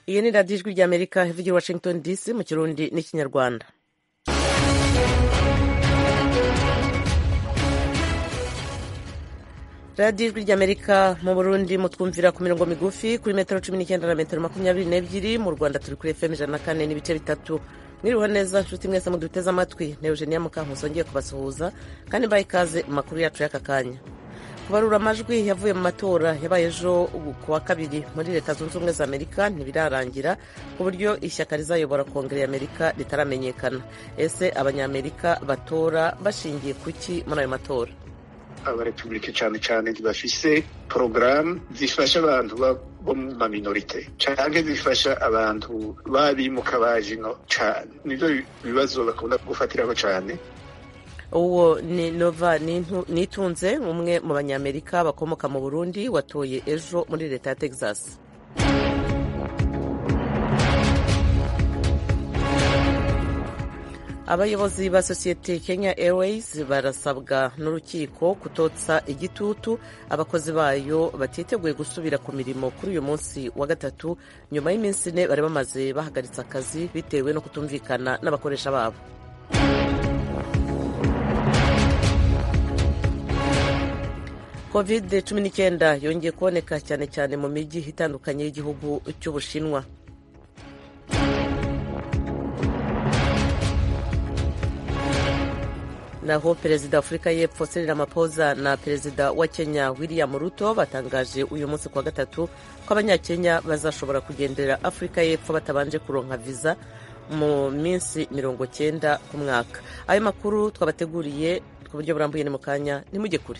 iyi ni radiyo ijwi ry'amerika ivugira Washington DC mu kirundi n'ikinyarwanda. radiyo ijwi ry'amerika mu Burundi mutwumvira ku mirongo migufi kuri metero 19 na metero 22, mu Rwanda turi kuri FM 104 n'ibice bitatu. Mwiriwe neza nshuti mwese muduteze amatwi, ne Eugenia Mukankuso ngiye kubasuhuza kandi mbaye ikaze mu makuru yacu y'aka kanya. Kubarura amajwi yavuye mu matora yabaye ejo ku wa kabiri muri Leta Zunze Ubumwe za Amerika ntibirarangira ku buryo ishyaka rizayobora Kongere y'Amerika ritaramenyekana. Ese abanyamerika batora bashingiye kuki muri ayo matora? Abarepublike cyane cyane bafise porogaramu zifasha abantu bo mu minorite canke zifasha abantu babimuka bajino cyane, nivyo bibazo bakunda gufatiraho cyane. Uwo ni Nova Nitunze, umwe mu banyamerika bakomoka mu Burundi watoye ejo muri Leta ya Texas. Abayobozi ba sosiyete Kenya Airways barasabwa n'urukiko kutotsa igitutu abakozi bayo batiteguye gusubira ku mirimo kuri uyu munsi wa gatatu nyuma y'iminsi 4 bari bamaze bahagaritse akazi bitewe no kutumvikana n'abakoresha babo. COVID-19 yongeye kuboneka cyane cyane mu mijyi itandukanye y'igihugu cy'Ubushinwa. Naho Perezida wa Afurika y'Epfo Cyril Ramaphosa na Perezida wa Kenya William Ruto batangaje uyu munsi kwa gatatu ko abanyakenya bazashobora kugendera Afurika y'Epfo batabanje kuronka visa mu minsi 90 ku mwaka. Ayo makuru twabateguriye ku buryo burambuye ni mu kanya, nimujye kure.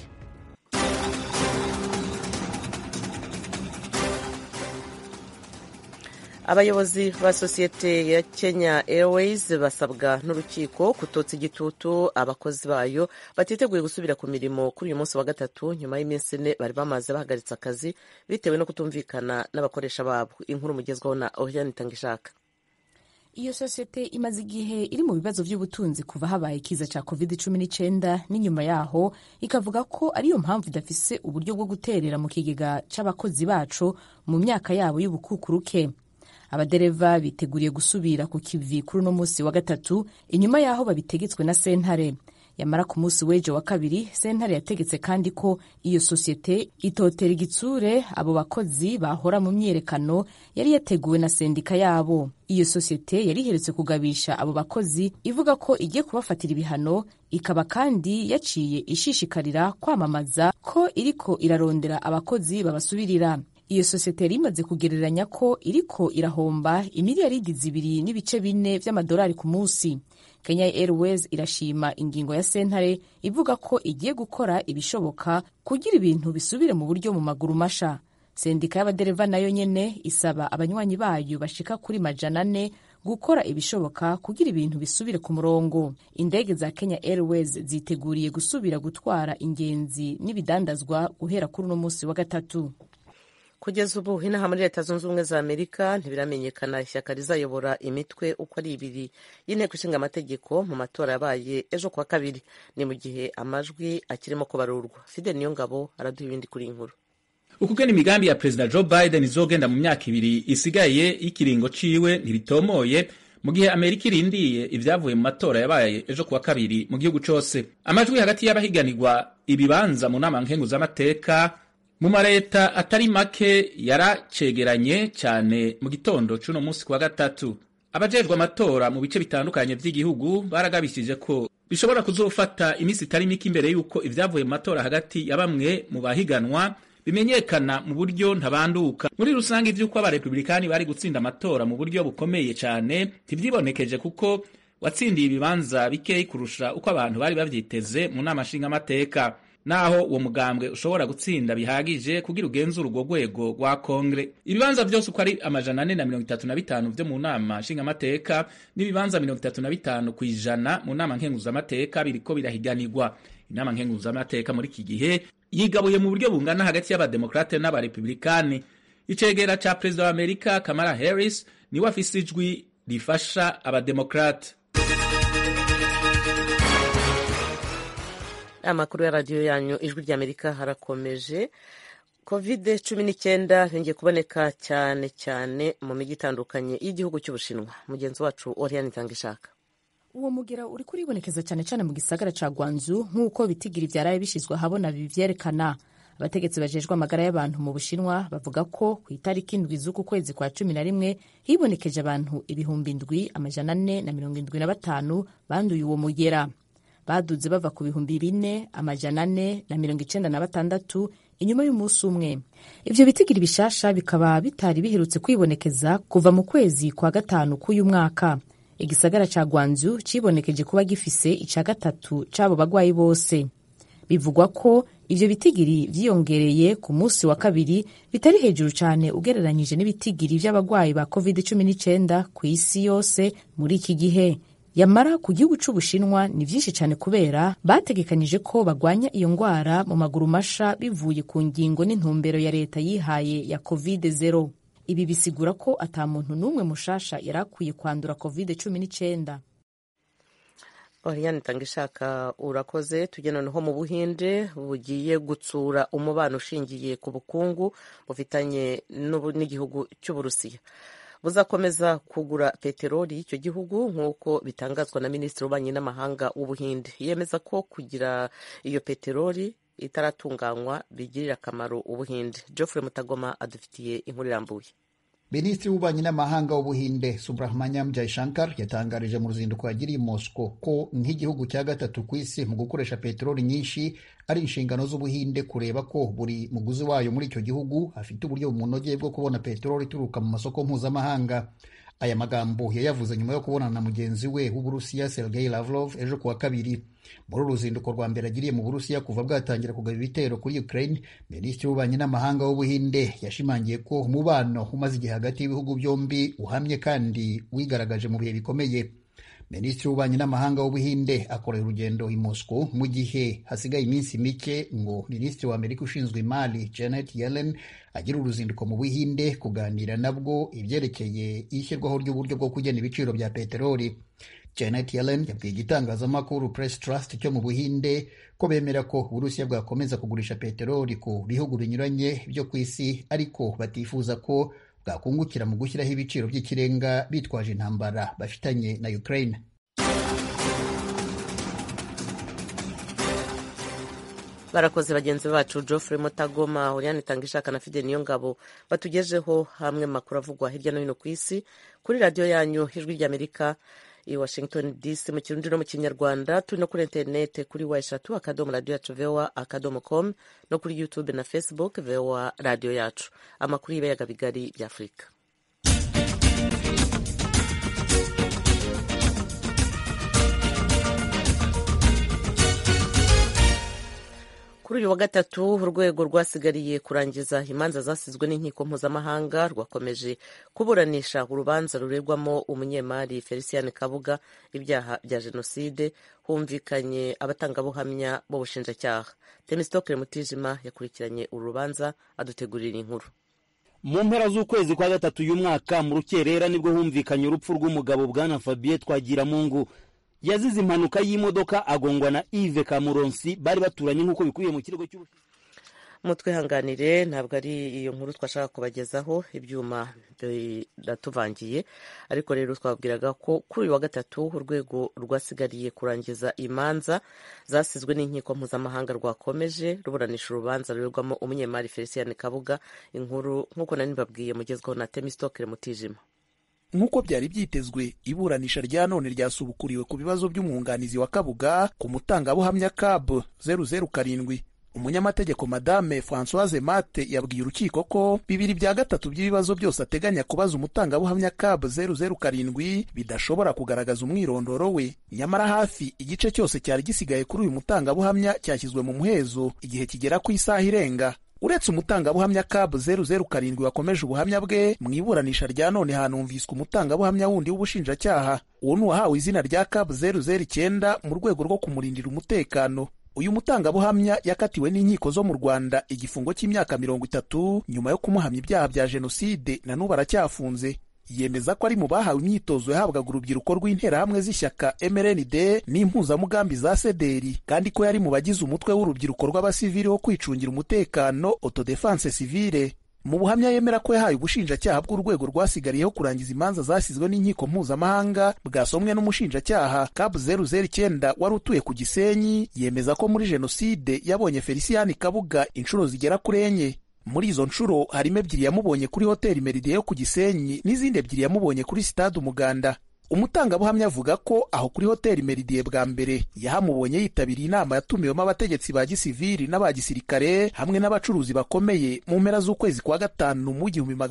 Abayobozi ba sosiyete ya Kenya Airways basabwa n'urukiko kutotsa igitutu abakozi bayo batiteguye gusubira ku mirimo kuri uyu munsi wa gatatu nyuma y'iminsi 4 bari bamaze bahagaritse akazi bitewe no kutumvikana n'abakoresha babo. Inkuru mugezwaho na Oriane Tangishaka. Iyo sosiyete imaze igihe iri mu bibazo by'ubutunzi kuva habaye ikiza ca COVID-19 n'inyuma yaho ikavuga ko ariyo mpamvu idafise uburyo bwo guterera mu kigega c'abakozi bacu mu myaka yabo y'ubukukuruke. Abadereva biteguriye gusubira ku kivi kuri uno munsi wa gatatu inyuma yaho babitegetswe na sentare. Yamara ku munsi w'ejo wa kabiri sentare yategetse kandi ko iyo sosiyete itotera igitsure abo bakozi bahora mu myerekano yari yateguwe na sendika yabo. Iyo sosiyete yari iherutse kugabisha abo bakozi ivuga ko igiye kubafatira ibihano, ikaba kandi yaciye ishishikarira kwamamaza ko iriko irarondera abakozi babasubirira. Iyo sosiyete yari imaze kugereranya ko iriko irahomba imiliyaridi 2.4 by'amadolari ku munsi. Kenya Airways irashima ingingo ya sentare ivuga ko igiye gukora ibishoboka kugira ibintu bisubire mu buryo mu maguru masha. Sendika y'abadereva nayo nyene isaba abanywanyi bayo bashika kuri 400 gukora ibishoboka kugira ibintu bisubire ku murongo. Indege za Kenya Airways ziteguriye gusubira gutwara ingenzi n'ibidandazwa guhera kuri uno munsi wa gatatu. Kugeza ubu inaha muri Leta Zunze Ubumwe za Amerika ntibiramenyekana ishyaka rizayobora imitwe uko ari 2 y'inteko ishinga amategeko mu matora yabaye ejo kwa kabiri, ni mu gihe amajwi akirimo kubarurwa. Fidel Niyongabo araduha ibindi kuri inkuru. Ukugena imigambi ya Perezida Joe Biden izogenda mu myaka 2 isigaye y'ikiringo ciwe ntibitomoye mu gihe Amerika irindiye ivyavuye mu matora yabaye ejo kwa kabiri mu gihugu cose. Amajwi hagati y'abahiganirwa ibibanza mu nama nkenguzamateka mu mareta atari make yaracegeranye cyane mu gitondo c'uno munsi kwa gatatu. Abajejwe amatora mu bice bitandukanye vy'igihugu baragabishije ko bishobora kuzofata imisi itari mike imbere yuko ivyavuye mu matora hagati ya bamwe mu bahiganwa bimenyekana mu buryo ntabanduka. Muri rusange ivy'uko abarepublikani bari gutsinda amatora mu buryo bukomeye cyane tivyibonekeje kuko watsindiye ibibanza bikeyi kurusha uko abantu bari bavyiteze mu nama nshingamateka. Naho uwo mugambwe ushobora gutsinda bihagije kugira ugenzura urwo rwego rwa Kongre. Ibibanza vyose uko ari 435 vyo mu nama nshingamateka n'ibibanza 35 kw'ijana mu nama nkenguzamateka biriko birahiganirwa. Inama nkenguzamateka muri iki gihe yigabuye mu buryo bungana hagati y'abademokrate n'abarepublikani. Icegera ca Perezida wa Amerika Kamala Harris niwe afise ijwi rifasha abademokrate. Amakuru ya radio yanyu ijwi ry'Amerika harakomeje. COVID-19 yongeye kuboneka cyane cyane mu mijyi itandukanye y'igihugu cy'Ubushinwa. Mugenzi wacu Oriane Itangishaka. Uwo mugera uri kuribonekeza cyane cyane mu gisagara ca Guangzhou nk'uko bitigiri vyaraye bishizwe ahabona bivyerekana. Abategetsi bajejwe amagara y'abantu mu Bushinwa bavuga ko ku itariki 7 z'uku kwezi kwa 11 hibonekeje abantu 7,475 banduye uwo mugera. Baduze bava ku 4,496 inyuma y'umunsi umwe. Ivyo bitigiri bishasha bikaba bitari biherutse kwibonekeza kuva mu kwezi kwa 5 k'uyu mwaka. Igisagara ca Guangzhou cibonekeje kuba gifise ica gatatu c'abo bagwayi bose. Bivugwa ko ivyo bitigiri vyiyongereye ku munsi wa kabiri bitari hejuru cyane ugereranyije n'ibitigiri vy'abagwayi ba COVID-19 ku isi yose muri iki gihe. Yamara ku gihugu c'Ubushinwa ni vyinshi cyane kubera bategekanije ko bagwanya iyo ngwara mu maguru masha bivuye ku ngingo n'intumbero ya leta yihaye ya COVID-0. Ibi bisigura ko ata muntu n'umwe mushasha yarakwiye kwandura COVID-19. Oriane Itangishaka urakoze. Tugena noneho mu Buhinde bugiye gutsura umubano ushingiye ku bukungu bufitanye n'igihugu cy'Uburusiya. Buzakomeza kugura peteroli y'icyo gihugu nk'uko bitangazwa na Minisitiri w'Ububanyi n'Amahanga w'Ubuhinde. Yemeza ko kugira iyo peteroli itaratunganywa bigirira akamaro Ubuhinde. Geoffrey Mutagoma adufitiye inkuru irambuye. Minisitiri w'Ububanyi n'Amahanga w'Ubuhinde Subrahmanyam Jaishankar yatangarije mu ruzinduko yagiriye i Moscow ko nk'igihugu cya gatatu ku isi mu gukoresha peteroli nyinshi ari inshingano z'Ubuhinde kureba ko buri muguzi wayo muri icyo gihugu afite uburyo bumunogeye bwo kubona peteroli ituruka mu masoko mpuzamahanga. Aya magambo yayavuze nyuma yo kubonana na mugenzi we w'Uburusiya Sergei Lavrov ejo kuwa kabiri. Muri uruzinduko rwa mbere agiriye mu Burusiya kuva bwatangira kugaba ibitero kuri Ukraine, Minisitiri w'Ububanyi n'Amahanga w'Ubuhinde yashimangiye ko umubano umaze igihe hagati y'ibihugu byombi uhamye kandi wigaragaje mu bihe bikomeye. Minisitiri w'Ububanyi n'Amahanga w'Ubuhinde akorera urugendo i Moscow mu gihe hasigaye iminsi mike ngo Minisitiri w'Amerika ushinzwe imari Janet Yellen agira uruzinduko mu Buhinde kuganira nabwo ibyerekeye ishyirwaho ry'uburyo bwo kugena ibiciro bya peteroli. Janet Yellen yabwiye igitangazamakuru Press Trust cyo mu Buhinde ko bemera ko Uburusiya bwakomeza kugurisha peteroli ku bihugu binyuranye byo ku isi, ariko batifuza ko bwakungukira mu gushyiraho ibiciro by'ikirenga bitwaje intambara bafitanye na Ukraine. Barakoze bagenzi bacu Geoffrey Mutagoma, Oriane Itangishaka na Fide Niyongabo batugejeho hamwe makuru avugwa hirya no hino ku isi kuri radio yanyu Ijwi ry'Amerika i Washington DC mu Kirundi no mu Kinyarwanda. Turi no kuri internet kuri @, radio yacu voa.com, no kuri YouTube na Facebook voa radio yacu. Amakuru y'ibiyaga bigari bya Afurika. Kuri uyu wa gatatu urwego rwasigariye kurangiza imanza zasizwe n'inkiko mpuzamahanga rwakomeje kuburanisha urubanza rurerwamo umunyemari Felicien Kabuga ibyaha bya jenoside. Humvikanye abatangabuhamya b'ubushinjacyaha. Temistokle Mutijima yakurikiranye uru rubanza adutegurira inkuru. Mu mpera z'ukwezi kwa gatatu y'umwaka mu rukerera nibwo humvikanye urupfu rw'umugabo Bwana Fabien Twagiramungu. Yazize impanuka y'imodoka agongwa na Yves Kamuronsi bari baturanye nk'uko bikubiye mu kirego cy'ubushinjacyaha. Mutwihanganire ntabwo ari iyo nkuru twashaka kubagezaho, ibyuma biratuvangiye, ariko rero twabwiraga ko kuri uyu wa gatatu urwego rwasigariye kurangiza imanza zasizwe n'inkiko mpuzamahanga rwakomeje ruburanisha urubanza rurerwamo umunyemari Felicien Kabuga. Inkuru nk'uko nari mbabwiye mugezweho na Temistokle Mutijima. Nk'uko byari byitezwe, iburanisha rya none ryasubukuriwe ku bibazo by'umwunganizi wa Kabuga ku mutangabuhamya CAB 007. Umunyamategeko Madame Françoise Mate yabwiye urukiko ko 2/3 by'ibibazo byose ateganya kubaza umutangabuhamya CAB 007 bidashobora kugaragaza umwirondoro we. Nyamara hafi igice cyose cyari gisigaye kuri uyu mutangabuhamya cyashyizwe mu muhezo igihe kigera ku isaha irenga. Uretse umutangabuhamya CAB 007 wakomeje ubuhamya bwe mu iburanisha rya none, hanumviswe umutangabuhamya wundi w'ubushinjacyaha. Uwo ni uwahawe izina rya CAB 009 mu rwego rwo kumurindira umutekano. Uyu mutangabuhamya yakatiwe n'inkiko zo mu Rwanda igifungo cy'imyaka 30 nyuma yo kumuhamya ibyaha bya jenoside na n'ubu aracyafunze. yemeza ko ari mu bahawe imyitozo yahabwaga urubyiruko rw'interahamwe z'ishyaka MRND n'impuzamugambi za sederi, kandi ko yari mu bagize umutwe w'urubyiruko rw'abasivili wo kwicungira umutekano autodefense civile. Mu buhamya yemera ko yahaye ubushinjacyaha bw'urwego rwasigariyeho kurangiza imanza zasizwe n'inkiko mpuzamahanga bwasomwe n'umushinjacyaha CAB 009 wari utuye ku Gisenyi, yemeza ko muri jenoside yabonye Felicien Kabuga inshuro zigera kuri enye. Muri izo nshuro harimo ebyiri yamubonye kuri hoteli Meridie yo ku Gisenyi n'izindi ebyiri yamubonye kuri Stade Umuganda. Umutangabuhamya avuga ko aho kuri hoteli Meridie bwa mbere yahamubonye yitabiriye inama yatumiwemo abategetsi ba gisivili n'aba gisirikare hamwe n'abacuruzi bakomeye mu mpera z'ukwezi kwa gatanu mu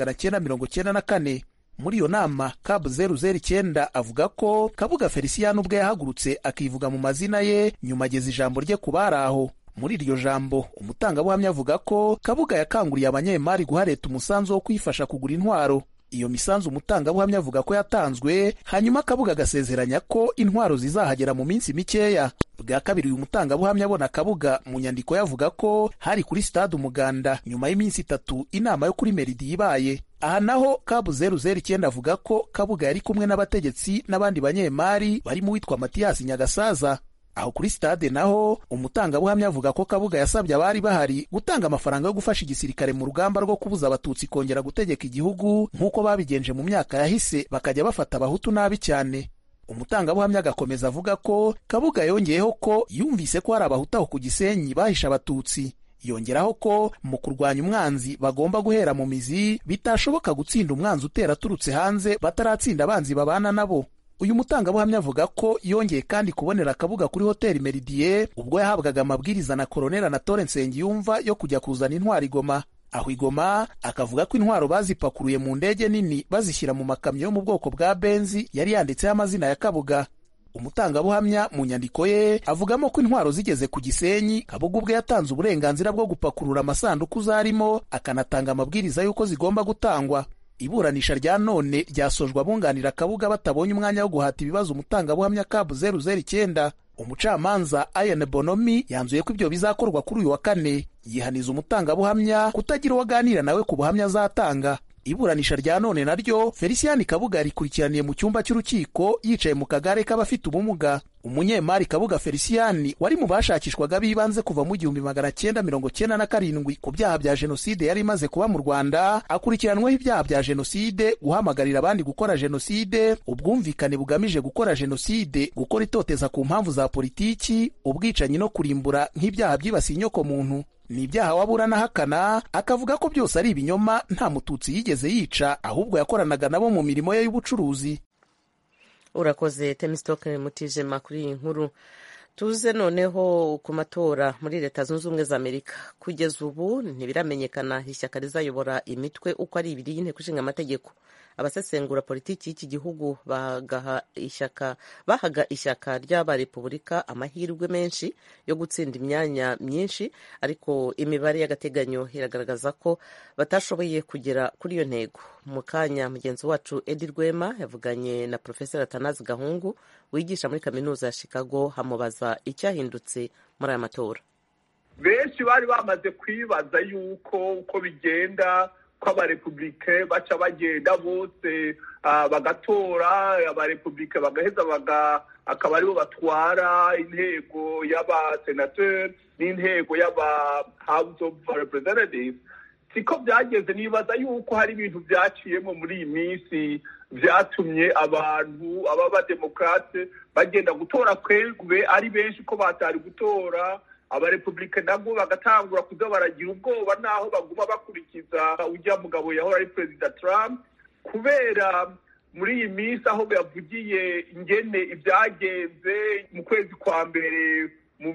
1994. Muri iyo nama CAB 009 avuga ko Kabuga Felicien ubwe yahagurutse akivuga mu mazina ye, nyuma ageza ijambo rye ku bari aho. Muri iryo jambo umutangabuhamya avuga ko Kabuga yakanguriye abanyemari guha leta umusanzu wo kwifasha kugura intwaro. Iyo misanzu umutangabuhamya avuga ko yatanzwe, hanyuma Kabuga agasezeranya ko intwaro zizahagera mu minsi mikeya. Bwa kabiri uyu mutangabuhamya abona Kabuga mu nyandiko yavuga ko hari kuri Stade Umuganda nyuma y'iminsi 3 inama yo kuri Meridie ibaye. Aha naho CAB 009 avuga ko Kabuga yari kumwe n'abategetsi n'abandi banyemari barimo witwa Mathias Nyagasaza. Aho kuri stade naho umutangabuhamya avuga ko Kabuga yasabye abari bahari gutanga amafaranga yo gufasha igisirikare mu rugamba rwo kubuza abatutsi kongera gutegeka igihugu nk'uko babigenje mu myaka yahise, bakajya bafata abahutu nabi cyane. Umutangabuhamya agakomeza avuga ko Kabuga yongeyeho ko yumvise ko hari abahutu aho ku Gisenyi bahisha abatutsi. Yongeraho ko mu kurwanya umwanzi bagomba guhera mu mizi, bitashoboka gutsinda umwanzi utera aturutse hanze bataratsinda abanzi babana nabo. Uyu mutangabuhamya avuga ko yongeye kandi kubonera Kabuga kuri hoteli Meridie ubwo yahabwaga amabwiriza na Colonel Anatole Nsengiyumva yo kujya kuzana intwaro Igoma. Aho Igoma akavuga ko intwaro bazipakuruye mu ndege nini bazishyira mu makamyo yo mu bwoko bwa Benzi yari yanditseho amazina ya Kabuga. Umutangabuhamya mu nyandiko ye avugamo ko intwaro zigeze ku Gisenyi, Kabuga ubwe yatanze uburenganzira bwo gupakurura amasanduku zarimo, akanatanga amabwiriza y'uko zigomba gutangwa. Iburanisha rya none ryasojwe abunganira Kabuga batabonye umwanya wo guhata ibibazo umutangabuhamya CAB 009. Umucamanza Ian Bonomi yanzuye ko ibyo bizakorwa kuri uyu wa kane. Yihaniza umutangabuhamya kutagira uwaganira nawe ku buhamya azatanga. Iburanisha rya none naryo Felicien Kabuga rikurikiraniye mu cyumba cy'urukiko yicaye mu kagare k'abafite ubumuga. Umunyemari Kabuga Felicien wari mu bashakishwaga bibanze kuva mu 1997 ku byaha bya jenoside yari imaze kuba mu Rwanda, akurikiranweho ibyaha bya jenoside, guhamagarira abandi gukora jenoside, ubwumvikane bugamije gukora jenoside, gukora itoteza ku mpamvu za politiki, ubwicanyi no kurimbura nk'ibyaha byibasiye inyoko muntu. Ni ibyaha waburana hakana, akavuga ko byose ari ibinyoma, nta mututsi yigeze yica, ahubwo yakoranaga nabo mu mirimo ye y'ubucuruzi. Urakoze Temistoke Mutijema kuri iyi nkuru. Tuze noneho ku matora muri Leta Zunze Ubumwe za Amerika. Kugeza ubu ntibiramenyekana ishyaka rizayobora imitwe uko ari ibiri y'inteko ishinga amategeko. Abasesengura politiki y'iki gihugu bahaga ishyaka ry'abarepubulika amahirwe menshi yo gutsinda imyanya myinshi, ariko imibare y'agateganyo iragaragaza ko batashoboye kugera kuri iyo ntego. Mu kanya mugenzi wacu Edi Rwema yavuganye na Professor Atanazi Gahungu wigisha muri kaminuza ya Chicago, hamubaza icyahindutse muri aya matora. Benshi bari bamaze kwibaza yuko uko bigenda ko abarepublike baca bagenda bose bagatora, abarepublike bagaheza akaba aribo batwara intego y'abasenateur n'intego y'aba House of Representatives. Siko byageze. Nibaza yuko hari ibintu byaciyemo muri iyi minsi byatumye abantu b'abademokrate bagenda gutora kwegwe ari benshi ko batari gutora. Abarepublike nabo bagatangura kuza baragira ubwoba naho baguma bakurikiza ujya mugabo yahora ari President Trump, kubera muri iyi minsi aho yavugiye ingene ibyagenze mu kwezi kwa mbere mu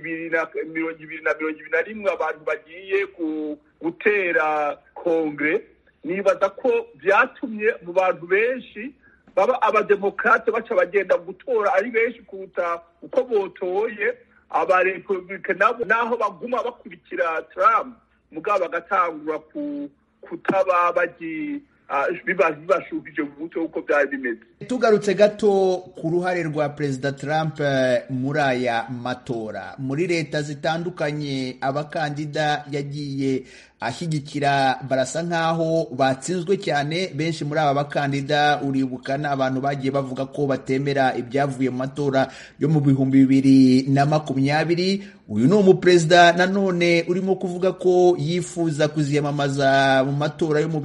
2021 abantu bagiye gutera Kongre. Nibaza ko byatumye mu bantu benshi baba abademokrate baca bagenda gutora ari benshi kuruta uko botoye abarepublike nabo, naho baguma bakurikira Trump mugabo bagatangura kutaba bibashuhije mu mutwe uko byari bimeze. Tugarutse gato ku ruhare rwa Perezida Trump muri aya matora, muri leta zitandukanye abakandida yagiye ashyigikira barasa nk'aho batsinzwe cyane. Benshi muri aba bakandida uribuka n'abantu bagiye bavuga ko batemera ibyavuye mu matora yo mu 2020. Uyu ni umuperezida nanone urimo kuvuga ko yifuza kuziyamamaza mu matora yo mu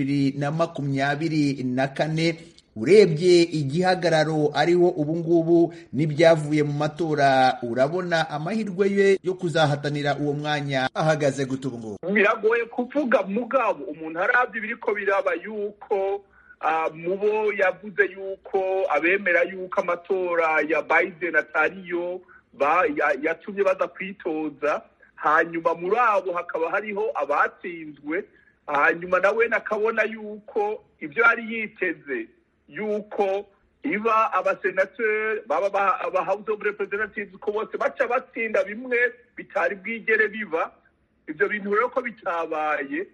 2024. Urebye igihagararo ariho ubungubu n'ibyavuye mu matora, urabona amahirwe ye yo kuzahatanira uwo mwanya ahagaze gute ubungubu? Biragoye kuvuga mugabo umuntu arabye biriko biraba yuko mubo yavuze yuko abemera yuko amatora ya Biden atariyo yatumye baza kwitoza, hanyuma muri abo hakaba hariho abatsinzwe, hanyuma nawe nakabona yuko ibyo yari yiteze yuko iba abasenateri baba aba House of Representatives ko bose baca batsinda bimwe bitari bwigere biba. Ibyo bintu rero ko bitabaye,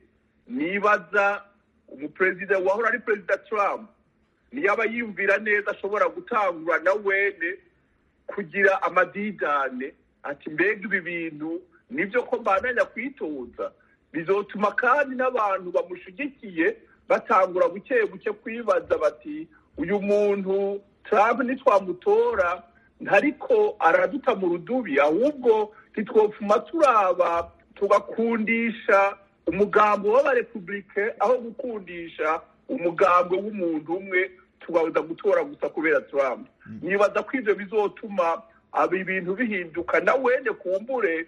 nibaza umuperezida wahora ari perezida Trump niyaba yiyumvira neza ashobora gutangura na wene kugira amadidane ati mbega ibi bintu nibyo ko mbananya kwitoza, bizotuma kandi n'abantu bamushigikiye batangura buke buke kwibaza bati uyu muntu Trump nitwamutora ntariko araduta mu rudubi, ahubwo ntitwopfuma turaba tugakundisha umugambi w'abarepublike aho gukundisha umugambi w'umuntu umwe tugaza gutora gusa kubera Trump. Nibaza ko ivyo bizotuma ibintu bihinduka, na wende kumbure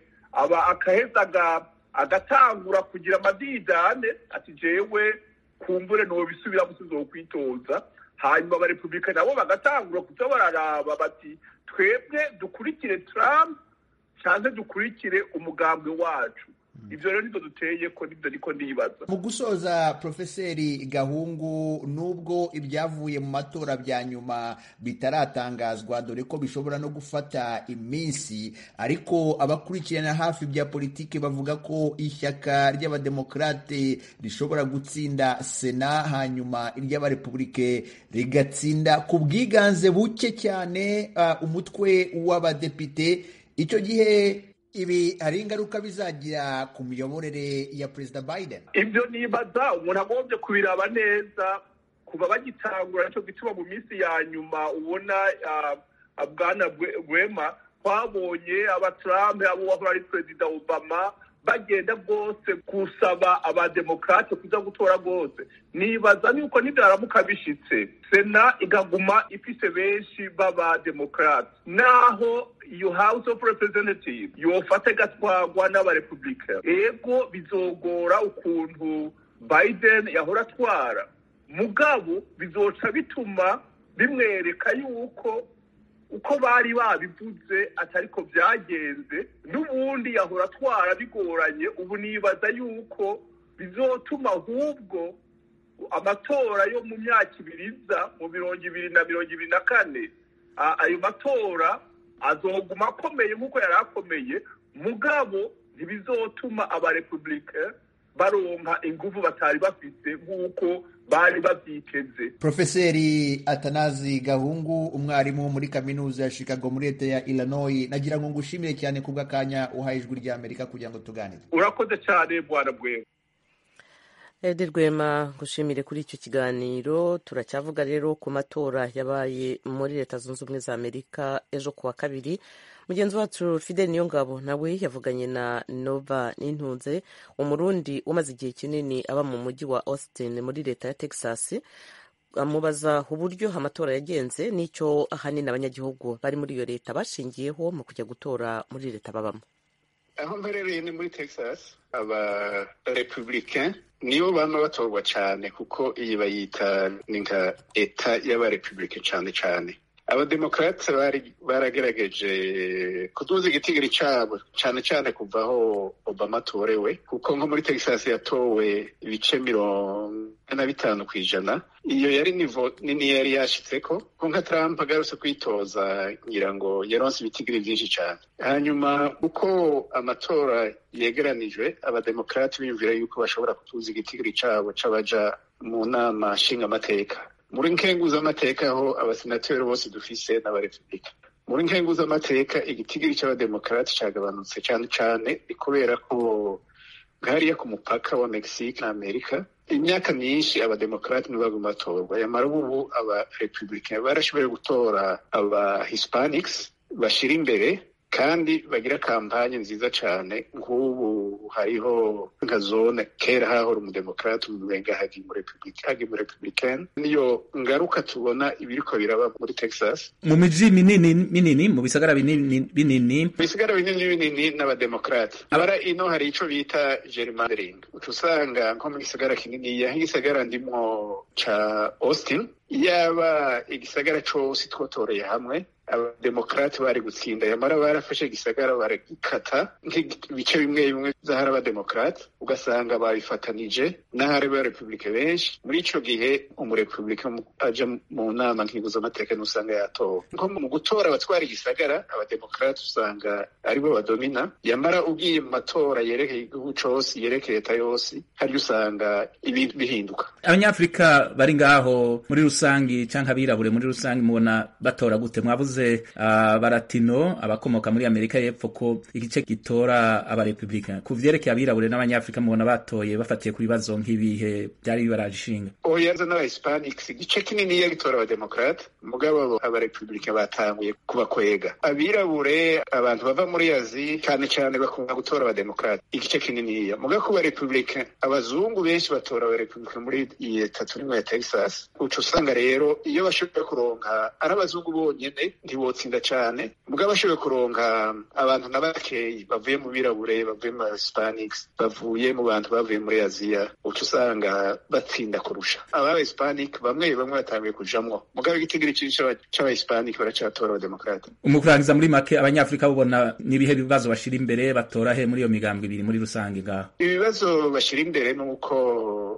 akaheza agatangura kugira amadidane ati jewe kumbure no bisubira musizo kwitoza, hanyuma abarepublike nabo bagatangura kuza bararaba bati twebwe dukurikire Trump cyangwa dukurikire umugambi wacu. Ibyo rero nibyo duteye ko nibyo niko ndibaza. Mu gusoza, Profeseri Gahungu, nubwo ibyavuye mu matora bya nyuma bitaratangazwa dore ko bishobora no gufata iminsi, ariko abakurikirana hafi bya politiki bavuga ko ishyaka ry'abademokrate rishobora gutsinda Sena, hanyuma iry'abarepublike rigatsinda ku bwiganze buke cyane umutwe w'abadepite. Icyo gihe ibi hari ingaruka bizagira ku miyoborere ya Perezida Biden? Ibyo nibaza umuntu agombye kubiraba neza kuva bagitangura, nicyo gituma mu minsi ya nyuma ubona Bwana Rwema twabonye Trump abo wahora ari Perezida Obama bagenda bwose kusaba abademokrate kuza gutora bwose. Nibaza yuko nibyaramuka bishitse Sena igaguma ifise benshi b'abademokrate, naho iyo House of Representatives yofata gatwagwa n'abarepublika, ego bizogora ukuntu Biden yahora atwara, mugabo bizoca bituma bimwereka yuko uko bari babivuze atariko byagenze, n'ubundi yahora atwara bigoranye. Ubu nibaza yuko bizotuma ahubwo amatora yo mu myaka ibiriza mu 2024 ayo matora azoguma akomeye nk'uko yari akomeye, mugabo ntibizotuma abarepublika baronka ingufu batari bafite nk'uko bari babyiteze. Profeseri Atanazi Gahungu, umwarimu muri kaminuza ya Chicago muri leta ya Illinois, nagira ngo ngushimire cyane kubw'akanya uhaye Ijwi rya Amerika kugira ngo tuganire. Urakoze cyane Bwana Bwema. Edi Rwema, ngushimire kuri icyo kiganiro. Turacyavuga rero ku matora yabaye muri Leta Zunze Ubumwe za Amerika ejo kuwa kabiri. Mugenzi wacu Fidel Niyongabo nawe yavuganye na Nova Nintunze, umurundi umaze igihe kinini aba mu mujyi wa Austin muri leta ya Texas, amubaza uburyo amatora yagenze n'icyo ahanini abanyagihugu bari muri iyo leta bashingiyeho mu kujya gutora muri leta babamo. Aho mperereye ni muri Texas, aba Republican niyo bama batorwa cyane kuko iyi bayita ni nka eta y'abarepublican cyane cyane. Abademokrate baragerageje kuduza igitigiri cyabo cyane cyane kuvaho Obama atorewe, kuko nko muri Texas yatowe ibice 55%. Iyo yari nivo nini yari yashitseko, ko nka Trump agarutse kwitoza ngira ngo yaronse ibitigiri byinshi cyane. Hanyuma uko amatora yegeranijwe, abademokrate biyumvira yuko bashobora kutuza igitigiri cyabo c'abaja mu nama nshinga amateka. Muri nkenguza amateka aho abasenateri bose dufise n'abarepublika, muri nkenguza amateka igitigiri cy'abademokrate cyagabanutse cyane cyane kubera ko nk'hariya ku mupaka wa Mexique na Amerika imyaka myinshi abademokrate nibo baguma batorwa, yamara ubu aba republicain barashoboye gutora aba Hispanics bashira imbere kandi bagira kampanye nziza cyane. Nk'ubu hariho nka zone kera hahora umudemokrate umubenga hagi mu republican. Niyo ngaruka tubona ibiriko biraba muri Texas mu miji minini mu bisagara binini n'abademokrate. Abara ino hari ico bita gerrymandering, utusanga nko mu gisagara kinini nk'igisagara ndimo ca Austin, yaba igisagara cose twotoreye hamwe abademokrate bari gutsinda, yamara barafashe igisagara baragikata nk'ibice bimwe zahari abademokrate, ugasanga babifatanije n'ahari ba republike benshi. Muri ico gihe umurepublike aja mu nama nk'iguzamateka n'usanga yatowe. Nko mu gutora abatwara igisagara abademokrate usanga aribo badomina, yamara ugiye mu matora yerekeye igihugu cose, yerekeye leta yose, hari usanga ibintu bihinduka. Abanyafrika bari ngaho muri rusangi canke abirabure muri rusangi mubona batora gute? Mwavuze abaratino abakomoka muri Amerika y'Epfo ko igice gitora abarepublika. Ku vyerekeye abirabure n'abanyafrika mubona batoye bafatiye ku bibazo nk'ibihe byari bibarajishinga? Oyaza n'aba Hispanics igice kinini yagitora abademokrate, mugabo abarepublika batanguye kubakwega. Abirabure abantu bava muri Azi cyane bakunda gutora abademokrate igice kinini, mugabo ku barepublika abazungu benshi batora abarepublika muri leta turimo ya Texas. Uco usanga rero iyo bashoboye kuronka ari abazungu bonyene ntibotsinda cyane, mugabo bashoboye kuronka abantu n'abakeyi bavuye mu birabure, bavuye mu Hispanics, bavuye mu bantu bavuye muri Aziya, uco usanga batsinda kurusha. Aba Hispanic bamwe batangiye kujamwo, mugabo igitigiri c'aba Hispanic baracatora abademokrate. Umukurangiza muri make abanyafrika bubona nibihe bibazo bashira imbere batora he muri iyo migambwe ibiri muri rusange ngaho? Ibibazo bashira imbere nuko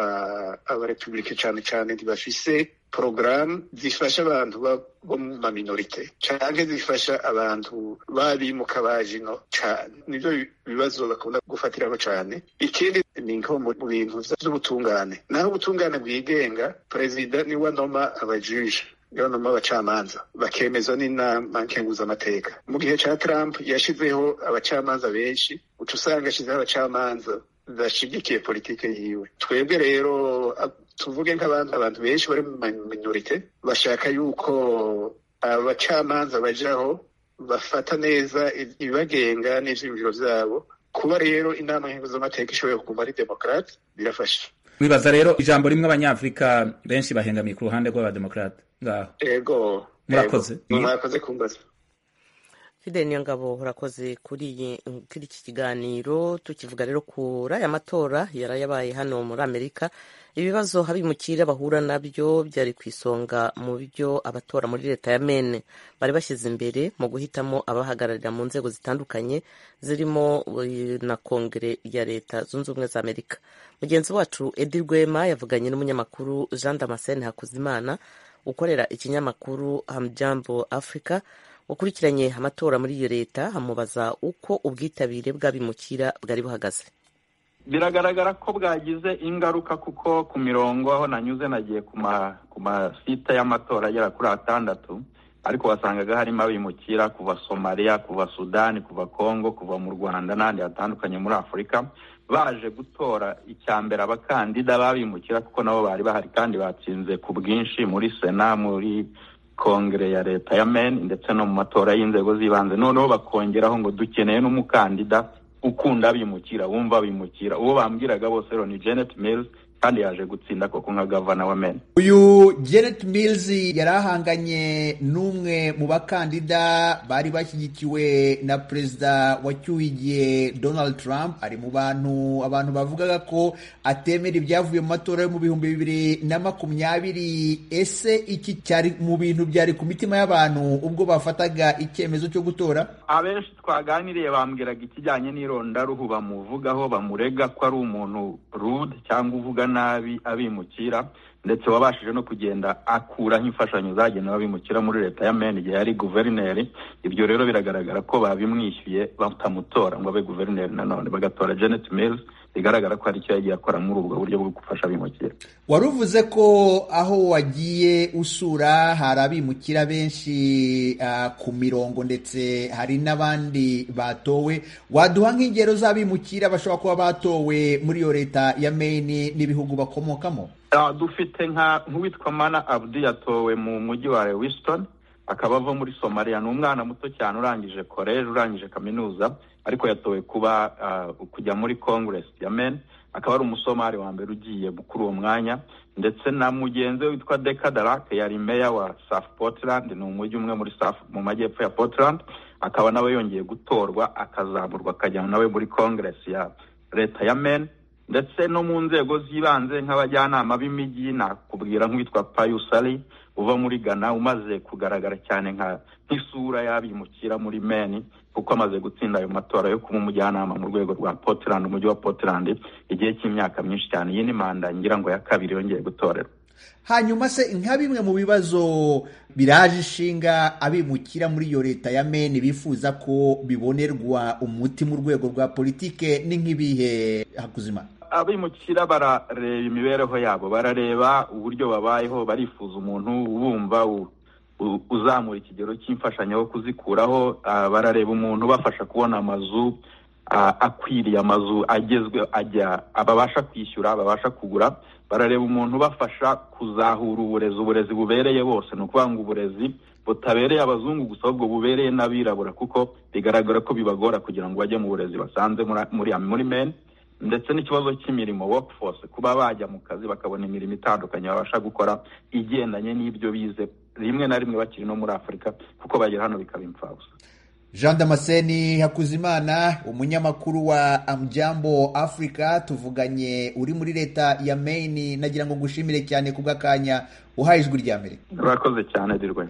nk'aba republike cyane ntibafise program zifasha abantu bo mu minorite canke zifasha abantu babimuka bajino cane. Nivyo bibazo bakunda gufatiraho cane. Ikindi ni nko mu bintu vy'ubutungane, naho ubutungane bwigenga perezida niwe anoma abajuje, yonoma abacamanza bakemezwa n'inama nkenguzamateka. Mu gihe ca Trump yashizeho abacamanza benshi, uca usanga ashizeho abacamanza bashigikiye politike yiwe. Twebwe rero tuvuge nk'abantu benshi bari mu minorite bashaka yuko abacamanza bajaho bafata neza ibibagenga n'ivyiyumviro vyabo. Kuba rero inama nkenguzamateka ishoboye kuguma ari demokrate birafasha. Wibaza rero ijambo rimwe abanyafrika benshi bahengamiye ku ruhande rw'abademokrate ngaho? Ego, murakoze kumbaza. Fidel Niyongabo urakoze kuri iki kiganiro. Tukivuga rero kuri aya matora yarayabaye hano muri Amerika, ibibazo abimukira bahura nabyo byari ku isonga mu byo abatora muri leta ya Maine bari bashyize imbere mu guhitamo abahagararira mu nzego zitandukanye zirimo na Kongere ya Leta Zunze Ubumwe za Amerika. Mugenzi wacu Edi Rwema yavuganye n'umunyamakuru Jean Damascene Hakuzimana ukorera ikinyamakuru Hamjambo Africa ukurikiranye amatora muri iyo leta, amubaza uko ubwitabire bw'abimukira bwari buhagaze. Biragaragara ko bwagize ingaruka kuko ku mirongo aho nanyuze nagiye ku masite y'amatora agera kuri 6, ariko wasangaga harimo abimukira kuva Somalia, kuva Sudani, kuva Congo, kuva mu Rwanda n'ahandi hatandukanye muri Afurika, baje gutora icyambere abakandida babimukira kuko nabo bari bahari kandi batsinze ku bwinshi muri Sena, muri Kongere ya leta ya Maine ndetse no mu matora y'inzego z'ibanze. Noneho bakongeraho ngo dukeneye n'umukandida ukunda abimukira, wumva abimukira. Uwo bambwiraga bose rero ni Janet Mills, kandi yaje gutsinda koko nka gavana wa Maine. Uyu Janet Mills yarahanganye n'umwe mu bakandida bari bashyigikiwe na perezida wacyuhigiye Donald Trump. Ari mu abantu bavugaga ko atemera ibyavuye mu matora yo mu 2020. Ese iki cyari mu bintu byari ku mitima y'abantu ubwo bafataga icyemezo cyo gutora? Abenshi twaganiriye bambwiraga ikijyanye n'irondaruhu bamuvugaho, bamurega ko ari umuntu rude cyangwa uvuga nabi abimukira, ndetse wabashije no kugenda akura nk'imfashanyo zagenewe abimukira muri leta ya Maine igihe yari guverineri. Ibyo rero biragaragara ko babimwishyuye batamutora ngo abe guverineri, nanone bagatora Janet Mills bigaragara ko hari icyo yagiye akora muri ubwo buryo bwo gufasha abimukira. Wari uvuze ko aho wagiye usura hari abimukira benshi ku mirongo ndetse hari n'abandi batowe. Waduha nk'ingero z'abimukira bashobora kuba batowe muri iyo leta ya Maine n'ibihugu bakomokamo? Dufite nk'uwitwa Mana Abdi yatowe mu mujyi wa Lewiston, akaba ava muri Somalia. Ni umwana muto cyane urangije college, urangije kaminuza, ariko yatowe kujya muri Congress ya Maine. Akaba ari umusomali wa mbere ugiye kuri uwo mwanya, ndetse na mugenzi witwa Deka Darak yari meya wa South Portland, ni umujyi umwe muri mu majyepfo ya Portland. Akaba nawe yongeye gutorwa akazamurwa akajya nawe muri Congress ya leta ya Maine. Ndetse no mu nzego z'ibanze nk'abajyanama b'imijyi nakubwira nk'uwitwa Payusali uva muri Ghana, umaze kugaragara cyane nk'isura y'abimukira muri Maine, kuko amaze gutsinda ayo matora yo kuba umujyanama mu rwego rwa Portland, umujyi wa Portland, igihe cy'imyaka myinshi cyane. Iyi ni manda ngira ngo ya kabiri yongeye gutorera. Hanyuma se nka bimwe mu bibazo biraje ishinga abimukira muri iyo leta ya Maine bifuza ko bibonerwa umuti mu rwego rwa politike ni nk'ibihe, Hakuzimana? Abimukira barareba imibereho yabo, barareba uburyo babayeho, barifuza umuntu ubumva uzamura ikigero cy'imfashanyo yo kuzikuraho, barareba umuntu bafasha kubona amazu akwiriye, amazu agezwe babasha kwishyura, babasha kugura. Barareba umuntu bafasha kuzahura uburezi bubereye bose, ni ukuvuga ngo uburezi butabereye abazungu gusa ahubwo bubereye n'abirabura, kuko bigaragara ko bibagora kugira ngo bajye mu burezi basanze muri Maine. Ndetse n'ikibazo cy'imirimo, workforce, kuba bajya mu kazi bakabona imirimo itandukanye babasha gukora igendanye n'ibyo bize, rimwe na rimwe bakiri no muri Afurika, kuko bagera hano bikaba imfabusa. Jean Damascene Hakuzimana, umunyamakuru wa Amjambo Africa, tuvuganye uri muri leta ya Maine. Nagira ngo ngushimire cyane kubw'akanya uhaye ijwi rya Amerika. Urakoze cyane Dirwe.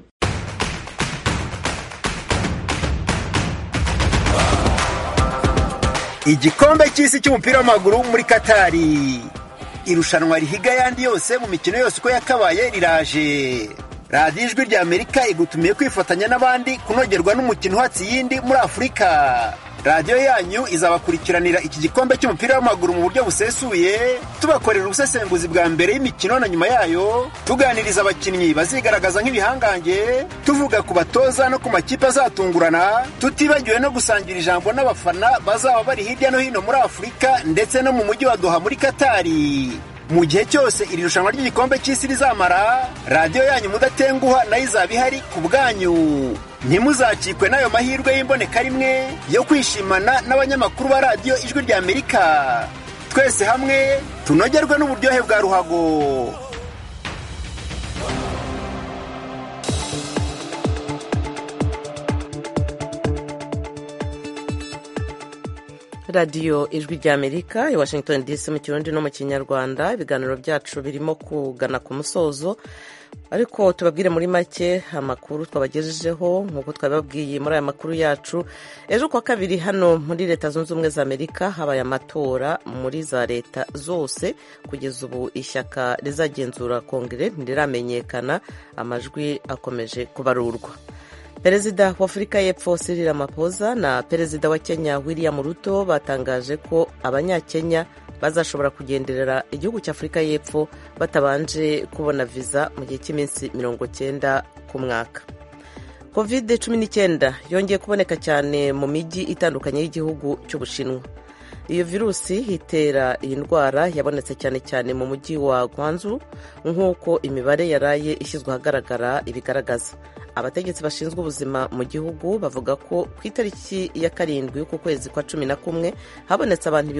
Igikombe cy'isi cy'umupira w'amaguru muri Katari, irushanwa rihiga yandi yose mu mikino yose uko yakabaye riraje. Radio Ijwi rya Amerika igutumiye kwifatanya n'abandi kunogerwa n'umukino uhatse yindi muri Afurika. Radio yanyu izabakurikiranira iki gikombe cy'umupira w'amaguru mu buryo busesuye, tubakorera ubusesenguzi bwa mbere y'imikino na nyuma yayo, tuganiriza abakinnyi bazigaragaza nk'ibihangange, tuvuga ku batoza no ku makipe azatungurana, tutibagiwe no gusangira ijambo n'abafana bazaba bari hirya no hino muri Afurika ndetse no mu mujyi wa Doha muri Katari. Mu gihe cyose iri rushanwa ry'igikombe cy'isi rizamara, radio yanyu mudatenguha nayo izaba ihari ku bwanyu. Ntimuzacikwe n'ayo mahirwe y'imboneka rimwe yo kwishimana n'abanyamakuru ba radio Ijwi rya Amerika. Twese hamwe tunogerwe n'uburyohe bwa ruhago. radiyo Ijwi rya Amerika i Washington DC mu Kirundi no mu Kinyarwanda. Ibiganiro byacu birimo kugana ku musozo, ariko tubabwire muri make amakuru twabagejejeho. Nk'uko twababwiye muri aya makuru yacu, ejo kuwa kabiri hano muri Leta Zunze Ubumwe za Amerika habaye amatora muri za leta zose. Kugeza ubu ishyaka rizagenzura Kongere ntiriramenyekana, amajwi akomeje kubarurwa. Perezida wa Afurika y'Epfo Cyril Ramaphosa na Perezida wa Kenya William Ruto batangaje ko Abanyakenya bazashobora kugenderera igihugu cya Afurika y'Epfo batabanje kubona viza mu gihe cy'iminsi 90 ku mwaka. COVID-19 yongeye kuboneka cyane mu mijyi itandukanye y'igihugu cy'Ubushinwa. Iyo virusi itera iyi ndwara yabonetse cyane cyane mu mujyi wa Guangzhou, nk'uko imibare yaraye ishyizwe ahagaragara ibigaragaza. Abategetsi bashinzwe ubuzima mu gihugu bavuga ko ku itariki ya 7 y'uku kwezi kwa 11 habonetse abantu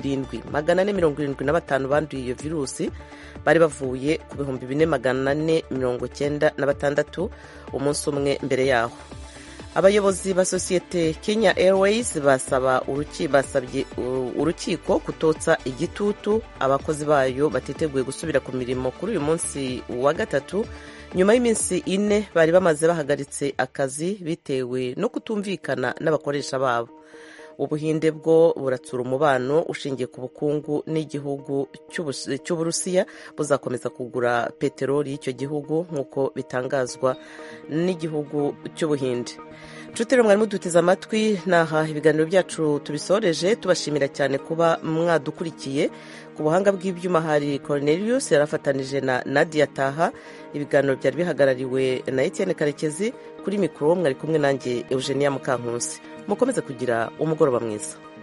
7,475 banduye iyo virusi, bari bavuye ku 4,496 umunsi umwe mbere yaho. Abayobozi ba sosiyete Kenya Airways basabye urukiko kutotsa igitutu abakozi bayo batiteguye gusubira ku mirimo kuri uyu munsi wa gatatu, nyuma y'iminsi 4 bari bamaze bahagaritse akazi bitewe no kutumvikana n'abakoresha babo. Ubuhinde bwo buratsura umubano ushingiye ku bukungu n'igihugu cy'Uburusiya buzakomeza kugura peteroli y'icyo gihugu nk'uko bitangazwa n'igihugu cy'Ubuhinde. nshuti rero mwari muduteze amatwi naha ibiganiro byacu tubisoreje tubashimira cyane kuba mwadukurikiye. Ku buhanga bw'ibyuma hari Cornelius yarafatanije na Nadia Taha. Ibiganiro byari bihagarariwe na Etienne Karekezi. Kuri mikoro mwari kumwe nanjye Eugenia Mukankusi. Mukomeze kugira umugoroba mwiza.